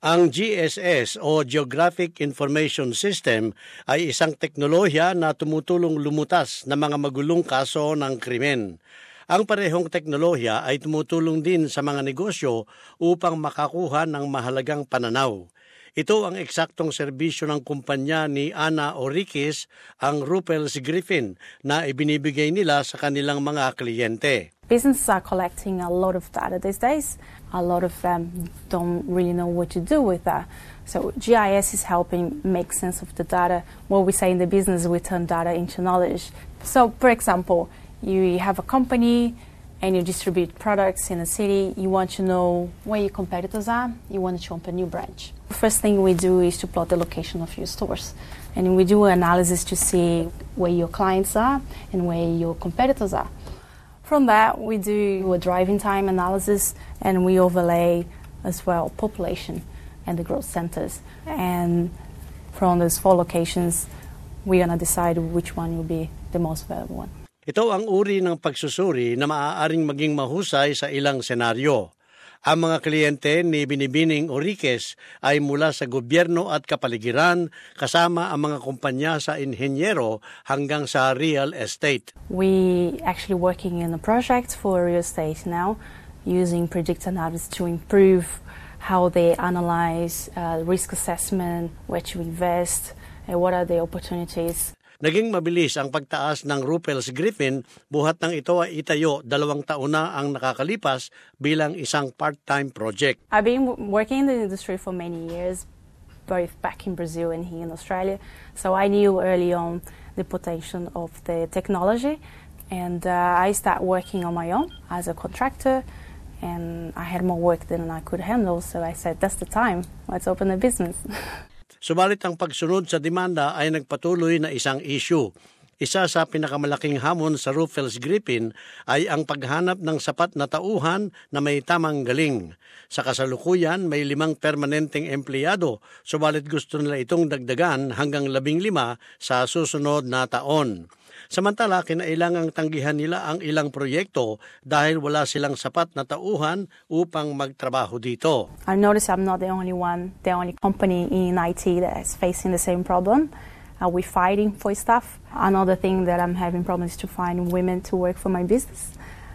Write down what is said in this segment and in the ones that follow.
Ang GSS o Geographic Information System ay isang teknolohiya na tumutulong lumutas ng mga magulong kaso ng krimen. Ang parehong teknolohiya ay tumutulong din sa mga negosyo upang makakuha ng mahalagang pananaw. Ito ang eksaktong serbisyo ng kumpanya ni Ana Oriquez, ang Ruppels Griffin, na ibinibigay nila sa kanilang mga kliyente. Businesses are collecting a lot of data these days. A lot of them don't really know what to do with that. So GIS is helping make sense of the data. What we say in the business, we turn data into knowledge. So, for example, you have a company and you distribute products in a city. You want to know where your competitors are. You want to open a new branch. The first thing we do is to plot the location of your stores. And we do an analysis to see where your clients are and where your competitors are. From that, we do a driving time analysis and we overlay as well population and the growth centers. And from those 4 locations, we're going to decide which one will be the most valuable one. Ito ang uri ng pagsusuri na maaaring maging mahusay sa ilang senaryo. Ang mga kliyente ni Binibining Oriquez ay mula sa gobyerno at kapaligiran, kasama ang mga kumpanya sa inhenyero hanggang sa real estate. We actually working in a project for real estate now, using predictive analysis to improve how they analyze risk assessment, where to invest, and what are the opportunities. Naging mabilis ang pagtaas ng Ruppels Griffin buhat nang ito ay itayo 2 taon na ang nakakalipas bilang isang part-time project. I've been working in the industry for many years, both back in Brazil and here in Australia. So I knew early on the potential of the technology, and I started working on my own as a contractor, and I had more work than I could handle. So I said, that's the time. Let's open a business. Subalit ang pagsunod sa demanda ay nagpatuloy na isang issue. Isa sa pinakamalaking hamon sa Ruppels Griffin ay ang paghanap ng sapat na tauhan na may tamang galing. Sa kasalukuyan, may 5 permanenteng empleyado, subalit gusto nila itong dagdagan hanggang 15 sa susunod na taon. Samantala, kinailangang tanggihan nila ang ilang proyekto dahil wala silang sapat na tauhan upang magtrabaho dito. I notice I'm not the only company in IT that is facing the same problem. We're fighting for staff. Another thing that I'm having problems is to find women to work for my business.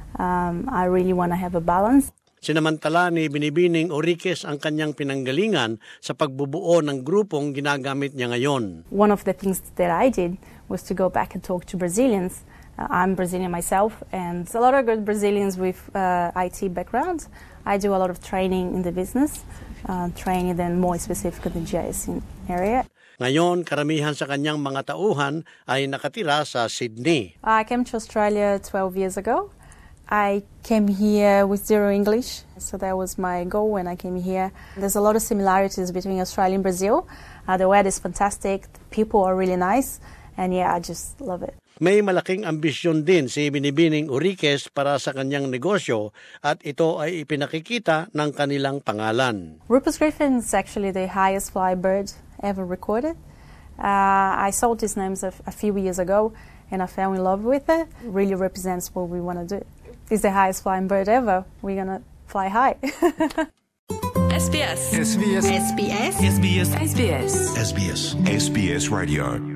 I really want to have a balance. Sinamantala ni Binibining Oriquez ang kanyang pinanggalingan sa pagbubuo ng grupong ginagamit niya ngayon. One of the things that I did was to go back and talk to Brazilians. I'm Brazilian myself, and a lot of good Brazilians with IT backgrounds. I do a lot of training in the business, training them more specifically in the GIS area. Ngayon, karamihan sa kanyang mga tauhan ay nakatira sa Sydney. I came to Australia 12 years ago. I came here with 0 English, so that was my goal when I came here. There's a lot of similarities between Australia and Brazil. The weather is fantastic, the people are really nice, and I just love it. May malaking ambisyon din si Binibining Oriquez para sa kanyang negosyo at ito ay ipinakikita ng kanilang pangalan. Ruppels Griffin is actually the highest flying bird ever recorded. I saw these names a few years ago and I fell in love with it. It really represents what we want to do. It's the highest flying bird ever. We're going to fly high. SBS SBS SBS SBS SBS SBS Radio